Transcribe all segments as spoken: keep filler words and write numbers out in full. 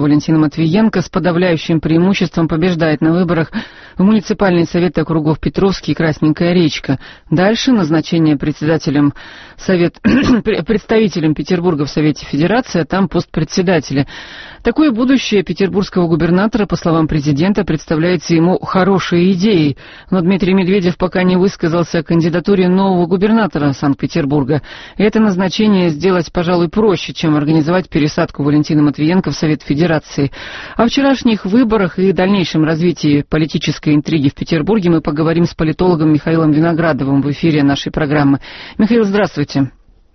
Валентина Матвиенко с подавляющим преимуществом побеждает на выборах в муниципальные советы округов Петровский и Красненькая Речка. Дальше назначение председателем совет, представителем Петербурга в Совете Федерации, а там пост председателя. Такое будущее петербургского губернатора, по словам президента, представляется ему хорошей идеей. Но Дмитрий Медведев пока не высказался о кандидатуре нового губернатора Санкт-Петербурга. И это назначение сделать, пожалуй, проще, чем организовать пересадку Валентина Матвиенко в Совет Федерации. О вчерашних выборах и дальнейшем развитии политической интриги в Петербурге мы поговорим с политологом Михаилом Виноградовым в эфире нашей программы. Михаил, здравствуйте.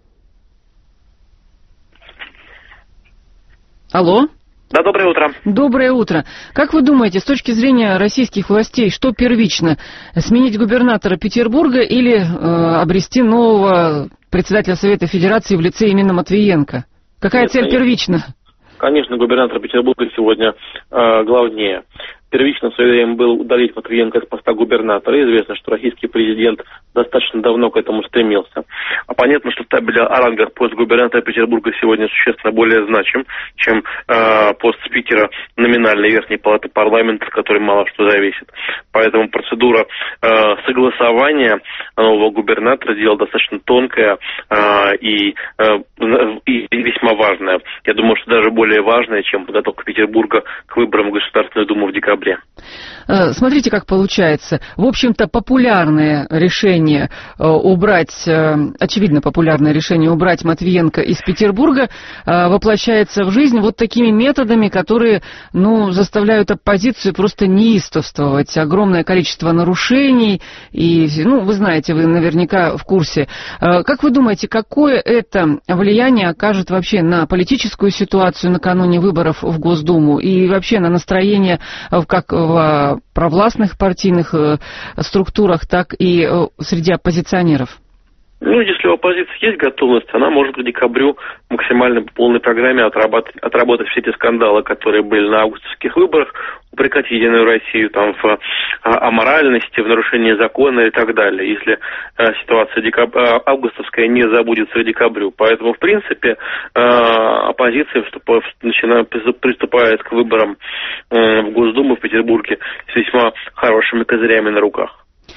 Алло? Да, доброе утро. Доброе утро. Как вы думаете, с точки зрения российских властей, что первично? Сменить губернатора Петербурга или э, обрести нового председателя Совета Федерации в лице именно Матвиенко? Какая Нет, цель конечно. первична? Конечно, губернатор Петербурга сегодня э, главнее. Первично в свое время был удалить Матвиенко с поста губернатора. Известно, что российский президент достаточно давно к этому стремился. А понятно, что в табеле о рангах пост губернатора Петербурга сегодня существенно более значим, чем э, пост спикера номинальной верхней палаты парламента, от которой мало что зависит. Поэтому процедура э, согласования нового губернатора дело достаточно тонкое э, и, э, и весьма важное. Я думаю, что даже более важное, чем подготовка Петербурга к выборам в Государственную Думу в декабре. Смотрите, как получается. В общем-то, популярное решение убрать, очевидно, популярное решение убрать Матвиенко из Петербурга воплощается в жизнь вот такими методами, которые, ну, заставляют оппозицию просто неистовствовать. Огромное количество нарушений, и, ну, вы знаете, вы наверняка в курсе. Как вы думаете, какое это влияние окажет вообще на политическую ситуацию накануне выборов в Госдуму и вообще на настроение в как в провластных партийных структурах, так и среди оппозиционеров? Ну, если у оппозиции есть готовность, она может к декабрю максимально по полной программе отработать, отработать все эти скандалы, которые были на августовских выборах, упрекать Единую Россию там, в аморальности, в нарушении закона и так далее, если э, ситуация декаб... августовская не забудется к декабрю. Поэтому, в принципе, э, оппозиция вступ... начинает... приступает к выборам э, в Госдуму в Петербурге с весьма хорошими козырями на руках.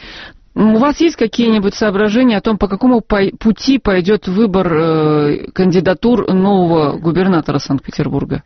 У вас есть какие-нибудь соображения о том, по какому пути пойдет выбор э, кандидатур нового губернатора Санкт-Петербурга?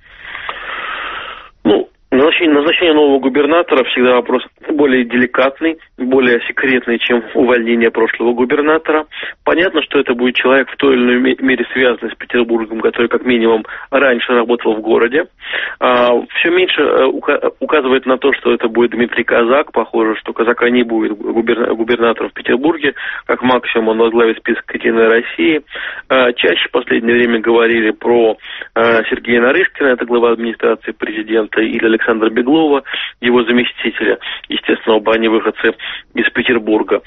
Ну, назначение, назначение нового губернатора всегда вопрос более деликатный, более секретный, чем увольнение прошлого губернатора. Понятно, что это будет человек в той или иной мере связанный с Петербургом, который как минимум раньше работал в городе. А, все меньше указывает на то, что это будет Дмитрий Казак. Похоже, что Казака не будет губерна- губернатором в Петербурге. Как максимум он возглавит список «Единой России». А, чаще в последнее время говорили про а, Сергея Нарышкина, это глава администрации президента, или Александра Беглова, его заместителя. Естественно, оба они выходцы из Петербурга.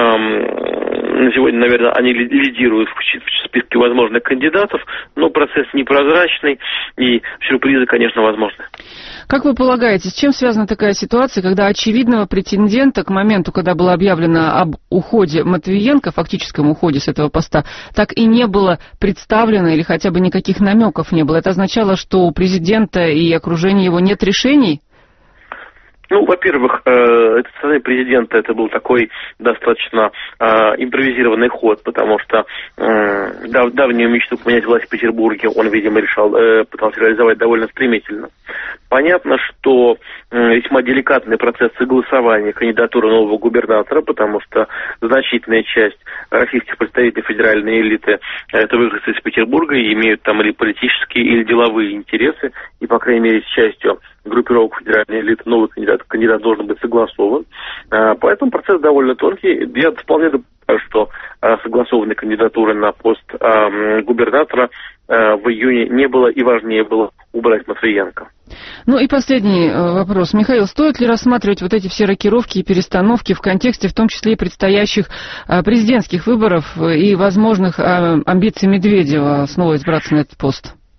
На сегодня, наверное, они лидируют в списке возможных кандидатов, но процесс непрозрачный, и сюрпризы, конечно, возможны. Как вы полагаете, с чем связана такая ситуация, когда очевидного претендента к моменту, когда было объявлено об уходе Матвиенко, фактическом уходе с этого поста, так и не было представлено или хотя бы никаких намеков не было? Это означало, что у президента и окружения его нет решений? Ну, во-первых, э, это со стороны президента это был такой достаточно э, импровизированный ход, потому что э, дав, давнюю мечту поменять власть в Петербурге он, видимо, решал, э, пытался реализовать довольно стремительно. Понятно, что э, весьма деликатный процесс согласования кандидатуры нового губернатора, потому что значительная часть российских представителей федеральной элиты это выходцы из Петербурга и имеют там или политические, или деловые интересы, и, по крайней мере, с частью группировок федеральной элиты новый кандидат, кандидат должен быть согласован. Поэтому процесс довольно тонкий. Я вполне допускаю, что согласованной кандидатуры на пост губернатора в июне не было, и важнее было убрать Матвиенко. Ну и последний вопрос. Михаил, стоит ли рассматривать вот эти все рокировки и перестановки в контексте, в том числе и предстоящих президентских выборов и возможных амбиций Медведева снова избраться на этот пост?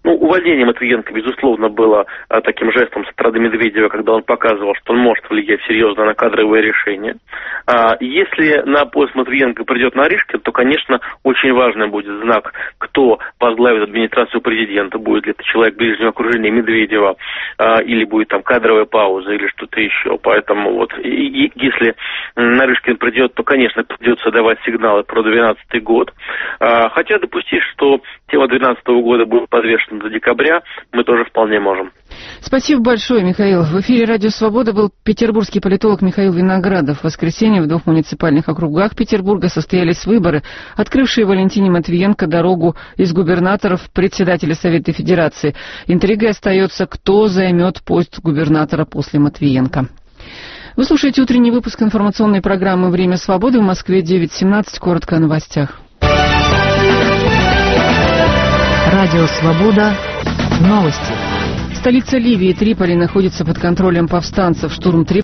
Ну, увольнение Матвиенко, безусловно, было а, таким жестом со стороны Медведева, когда он показывал, что он может влиять серьезно на кадровые решения. А, если на пост Матвиенко придет Нарышкин, то, конечно, очень важным будет знак, кто возглавит администрацию президента. Будет ли это человек ближнего окружения Медведева, а, или будет там кадровая пауза, или что-то еще. Поэтому вот, и, и, если Нарышкин придет, то, конечно, придется давать сигналы про двенадцатый год. А, хотя допустить, что тема двенадцатого года будет подвешена до декабря, мы тоже вполне можем. Спасибо большое, Михаил. В эфире «Радио Свобода» был петербургский политолог Михаил Виноградов. В воскресенье в двух муниципальных округах Петербурга состоялись выборы, открывшие Валентине Матвиенко дорогу из губернаторов в председателя Совета Федерации. Интригой остается, кто займет пост губернатора после Матвиенко. Вы слушаете утренний выпуск информационной программы «Время свободы». В Москве девять семнадцать. Коротко о новостях. Радио Свобода. Новости. Столица Ливии Триполи находится под контролем повстанцев. Штурм Триполи